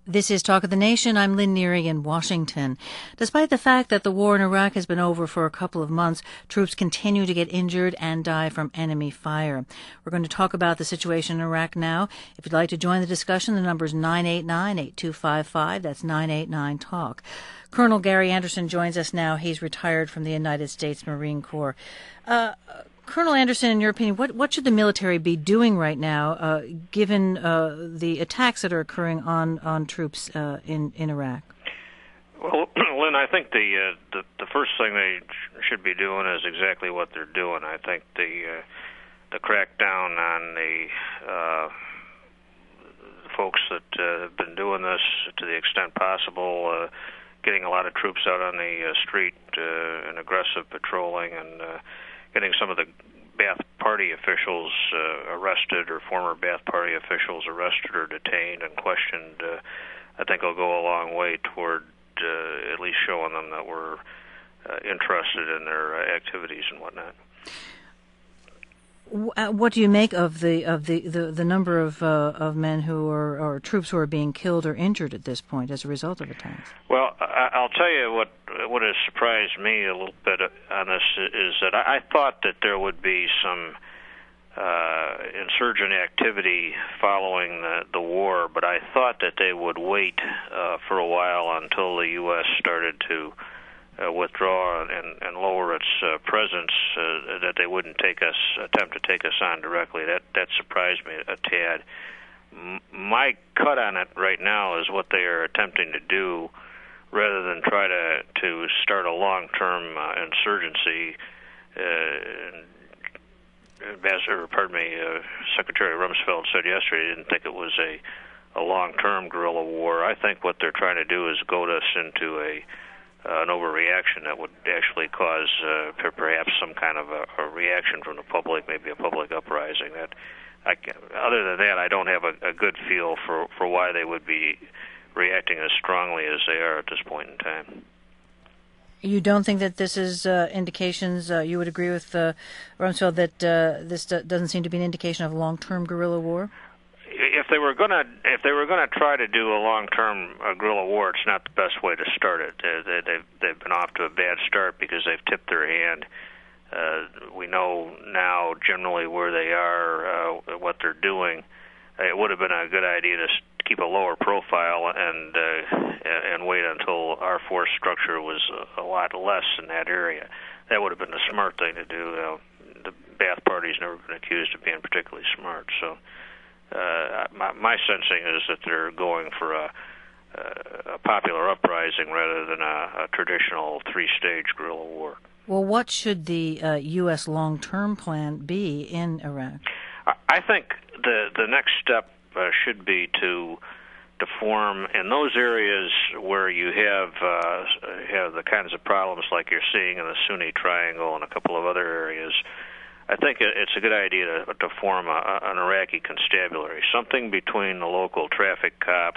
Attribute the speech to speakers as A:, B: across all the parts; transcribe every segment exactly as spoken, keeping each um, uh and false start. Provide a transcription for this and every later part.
A: This is Talk of the Nation. I'm Lynn Neary in Washington. Despite the fact that the war in Iraq has been over for a couple of months, troops continue to get injured and die from enemy fire. We're going to talk about the situation in Iraq now. If you'd like to join the discussion, the number is nine eight nine, eight two five five. That's nine eight nine, talk. Colonel Gary Anderson joins us now. He's retired from the United States Marine Corps. Uh, Colonel Anderson, in your opinion, what, what should the military be doing right now, uh, given uh, the attacks that are occurring on, on troops uh, in, in Iraq?
B: Well, Lynn, I think the, uh, the the first thing they sh- should be doing is exactly what they're doing. I think the uh, the crackdown on the uh, folks that uh, have been doing this to the extent possible, uh, getting a lot of troops out on the uh, street uh, and aggressive patrolling, and uh, getting some of the Ba'ath Party officials uh, arrested, or former Ba'ath Party officials arrested or detained and questioned, uh, I think will go a long way toward uh, at least showing them that we're uh, interested in their uh, activities and whatnot.
A: What do you make of the of the, the, the number of uh, of men who are or troops who are being killed or injured at this point as a result of attacks?
B: Well, I, I'll tell you what what has surprised me a little bit on this is that I, I thought that there would be some uh, insurgent activity following the, the war, but I thought that they would wait uh, for a while until the U S started to Uh, withdraw and, and lower its uh, presence, uh, that they wouldn't take us, attempt to take us on directly. That that surprised me a tad. M- my cut on it right now is what they are attempting to do, rather than try to to start a long-term uh, insurgency. Uh, Ambassador, pardon me, uh, Secretary Rumsfeld said yesterday he didn't think it was a a long-term guerrilla war. I think what they're trying to do is goad us into a Uh, an overreaction that would actually cause uh, perhaps some kind of a, a reaction from the public, maybe a public uprising. That, I can, other than that, I don't have a, a good feel for, for why they would be reacting as strongly as they are at this point in time.
A: You don't think that this is uh, indications, uh, you would agree with uh, Rumsfeld, that uh, this d- doesn't seem to be an indication of a long-term guerrilla war?
B: If they were gonna, if they were gonna try to do a long-term uh, guerrilla war, it's not the best way to start it. They, they, they've they've been off to a bad start because they've tipped their hand. Uh, we know now generally where they are, uh, what they're doing. It would have been a good idea to keep a lower profile and uh, and wait until our force structure was a lot less in that area. That would have been the smart thing to do. Uh, the Ba'ath Party's never been accused of being particularly smart, so. Uh, my, my sensing is that they're going for a, a popular uprising rather than a, a traditional three-stage guerrilla war.
A: Well, what should the uh, U S long-term plan be in Iraq?
B: I think the the next step uh, should be to to form in those areas where you have uh, have the kinds of problems like you're seeing in the Sunni Triangle and a couple of other areas. I think it's a good idea to, to form a, an Iraqi constabulary, something between the local traffic cops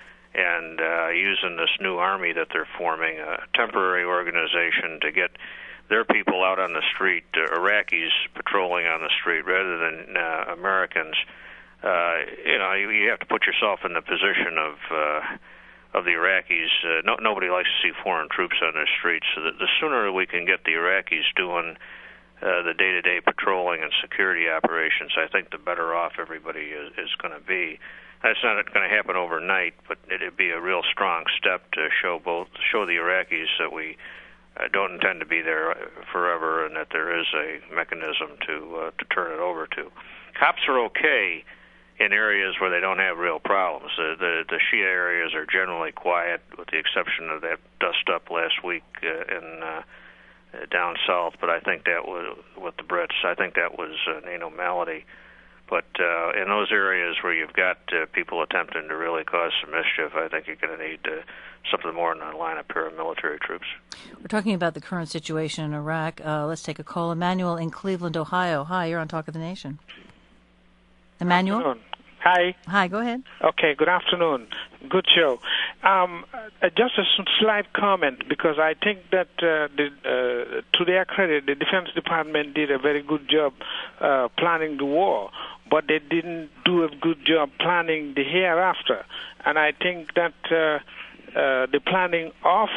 B: and uh, using this new army that they're forming, a temporary organization to get their people out on the street, uh, Iraqis patrolling on the street rather than uh, Americans. Uh, you know, you, you have to put yourself in the position of uh, of the Iraqis. Uh, no, nobody likes to see foreign troops on their streets. So the, the sooner we can get the Iraqis doing Uh, the day-to-day patrolling and security operations, I think the better off everybody is, is going to be. That's not going to happen overnight, but it'd be a real strong step to show both show the Iraqis that we uh, don't intend to be there forever, and that there is a mechanism to uh, to turn it over to. Cops are okay in areas where they don't have real problems. The, the the Shia areas are generally quiet, with the exception of that dust-up last week uh, in. Uh, down south, but I think that was with the Brits. I think that was an anomaly. But uh, in those areas where you've got uh, people attempting to really cause some mischief, I think you're going to need uh, something more than a line of paramilitary troops.
A: We're talking about the current situation in Iraq. Uh, let's take a call. Emmanuel in Cleveland, Ohio. Hi, you're on Talk of the Nation. Emmanuel?
C: Afternoon. Hi.
A: Hi, go ahead.
C: Okay, good afternoon. Good show. Um, uh, just a slight comment, because I think that uh, the, uh, to their credit, the Defense Department did a very good job uh, planning the war, but they didn't do a good job planning the hereafter. And I think that uh, uh, the planning of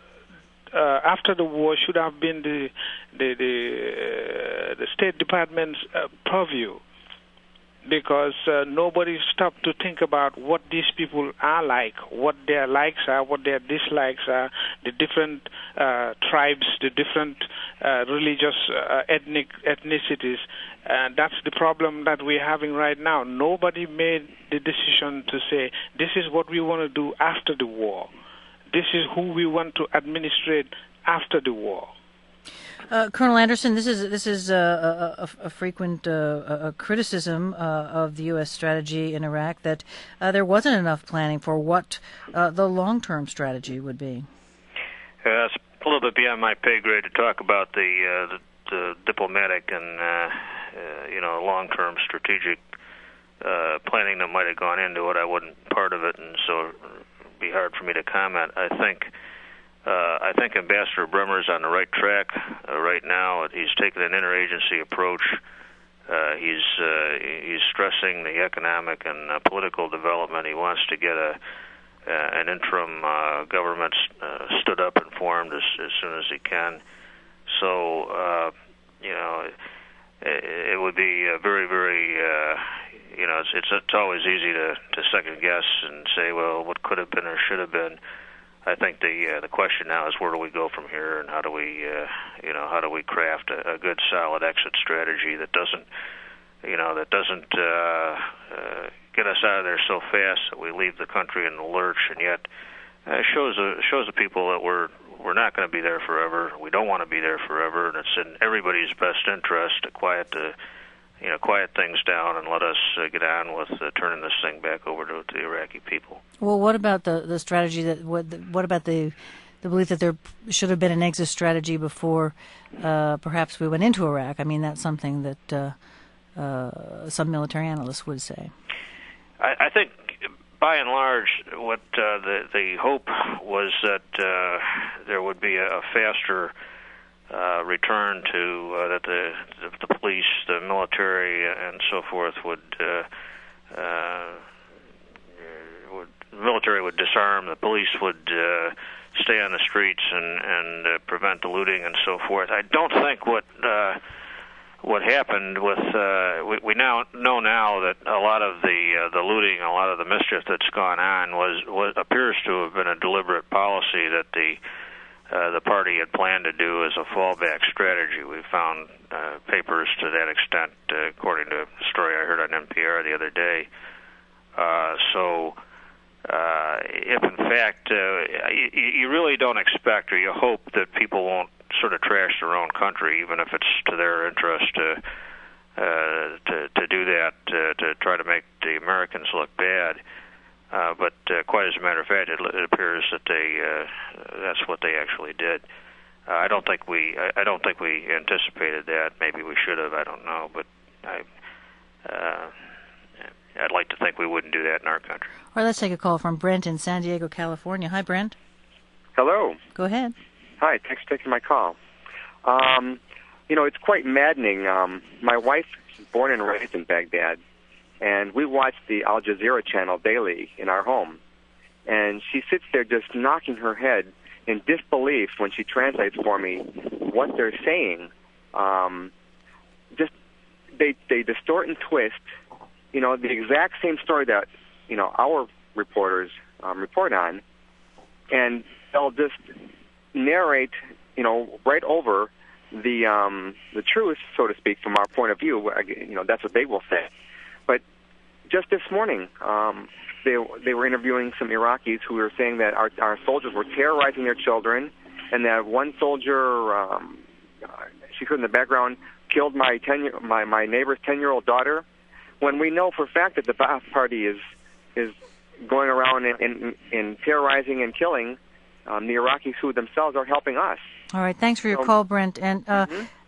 C: uh, after the war should have been the the the, uh, the State Department's uh, purview. Because uh, nobody stopped to think about what these people are like, what their likes are, what their dislikes are, the different uh, tribes, the different uh, religious, uh, ethnic ethnicities. And that's the problem that we're having right now. Nobody made the decision to say, this is what we want to do after the war. This is who we want to administrate after the war.
A: Uh, Colonel Anderson, this is this is uh, a, a frequent uh, a criticism uh, of the U S strategy in Iraq, that uh, there wasn't enough planning for what uh, the long-term strategy would be.
B: Uh, it's a little bit beyond my pay grade to talk about the uh, the, the diplomatic and uh, uh, you know long-term strategic uh, planning that might have gone into it. I wasn't part of it, and so it'd be hard for me to comment. I think. Uh, I think Ambassador Bremer's on the right track uh, right now. He's taken an interagency approach. Uh, he's uh, he's stressing the economic and uh, political development. He wants to get a uh, an interim uh, government uh, stood up and formed as, as soon as he can. So uh, you know, it, it would be uh, very very uh, you know it's, it's it's always easy to to second guess and say, well, what could have been or should have been. I think the uh, the question now is, where do we go from here, and how do we uh, you know how do we craft a, a good solid exit strategy that doesn't you know that doesn't uh, uh, get us out of there so fast that we leave the country in the lurch, and yet uh, shows uh, shows the people that we're we're not going to be there forever. We don't want to be there forever, and it's in everybody's best interest to quiet the you know, quiet things down and let us uh, get on with uh, turning this thing back over to, to the Iraqi people.
A: Well, what about the, the strategy that what what about the the belief that there should have been an exit strategy before uh, perhaps we went into Iraq? I mean, that's something that uh, uh, some military analysts would say.
B: I, I think, by and large, what uh, the the hope was that uh, there would be a, a faster Uh, return to uh, that the, the the police, the military, and so forth would uh, uh, would the military would disarm, the police would uh, stay on the streets and and uh, prevent the looting and so forth. I don't think what uh, what happened with uh, we, we now know now that a lot of the uh, the looting, a lot of the mischief that's gone on was was appears to have been a deliberate policy that the Uh, the party had planned to do as a fallback strategy. We found uh, papers to that extent, uh, according to a story I heard on N P R the other day. Uh, so, uh, if in fact uh, you, you really don't expect or you hope that people won't sort of trash their own country, even if it's to their interest to uh, to, to do that, uh, to try to make the Americans look bad. Uh, but uh, quite as a matter of fact, it, it appears that they uh, that's what they actually did. Uh, I don't think we I, I don't think we anticipated that. Maybe we should have. I don't know. But I uh, I'd like to think we wouldn't do that in our country.
A: All right, let's take a call from Brent in San Diego, California. Hi, Brent.
D: Hello.
A: Go ahead.
D: Hi. Thanks for taking my call. Um, you know, it's quite maddening. Um, my wife was born and raised in Baghdad. And we watch the Al Jazeera channel daily in our home. And she sits there just knocking her head in disbelief when she translates for me what they're saying. Um, just they they distort and twist, you know, the exact same story that, you know, our reporters um, report on. And they'll just narrate, you know, right over the um, the truth, so to speak, from our point of view. You know, that's what they will say. But just this morning, um, they they were interviewing some Iraqis who were saying that our our soldiers were terrorizing their children, and that one soldier, um, she heard in the background, killed my ten my my neighbor's ten year old daughter. When we know for a fact that the Ba'ath Party is is going around and, and, and terrorizing and killing um, the Iraqis who themselves are helping us.
A: All right, thanks for your so, call, Brent. And uh, mm-hmm.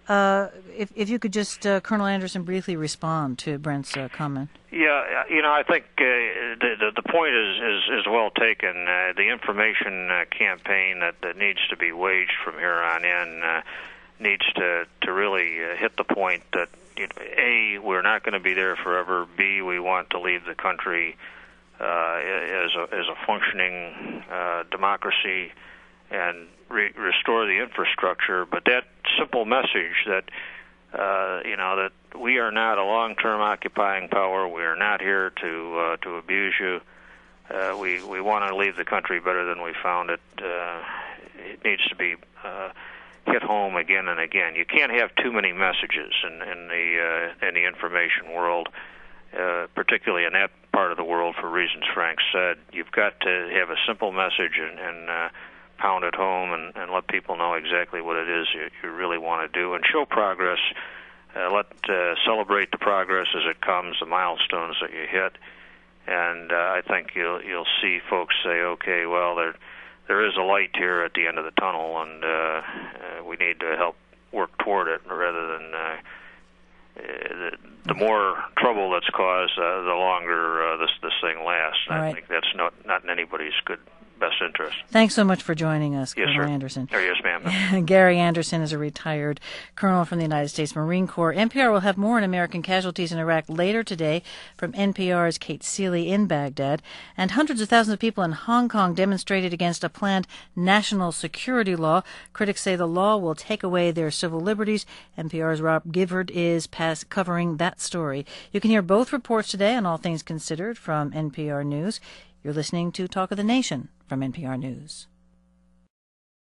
A: Uh, if, if you could just, uh, Colonel Anderson, briefly respond to Brent's uh, comment.
B: Yeah, you know, I think uh, the, the the point is is, is well taken. Uh, the information uh, campaign that, that needs to be waged from here on in uh, needs to to really uh, hit the point that, you know, A, we're not going to be there forever. B, we want to leave the country uh, as a as a functioning uh, democracy and re- restore the infrastructure. But that simple message that uh, you know that we are not a long-term occupying power. We are not here to uh, to abuse you. Uh, we we want to leave the country better than we found it. Uh, it needs to be uh, hit home again and again. You can't have too many messages in, in the uh, in the information world, uh, particularly in that part of the world. For reasons Frank said, you've got to have a simple message and, and uh, pound it home and, and let people know exactly what it is you, you really want to do and show progress. Uh, let uh, celebrate the progress as it comes, the milestones that you hit, and uh, I think you'll you'll see folks say, okay, well, there there is a light here at the end of the tunnel, and uh, uh, we need to help work toward it rather than uh, the, the more trouble that's caused, uh, the longer uh, this this thing lasts.
A: All
B: I
A: right.
B: think that's not not in anybody's good best interest.
A: Thanks so much for joining us,
B: Yes,
A: Colonel
B: sir.
A: Anderson.
B: Oh, yes, ma'am.
A: Gary Anderson is a retired colonel from the United States Marine Corps. N P R will have more on American casualties in Iraq later today from N P R's Kate Seeley in Baghdad. And hundreds of thousands of people in Hong Kong demonstrated against a planned national security law. Critics say the law will take away their civil liberties. N P R's Rob Gifford is past covering that story. You can hear both reports today on All Things Considered from N P R News. You're listening to Talk of the Nation from N P R News.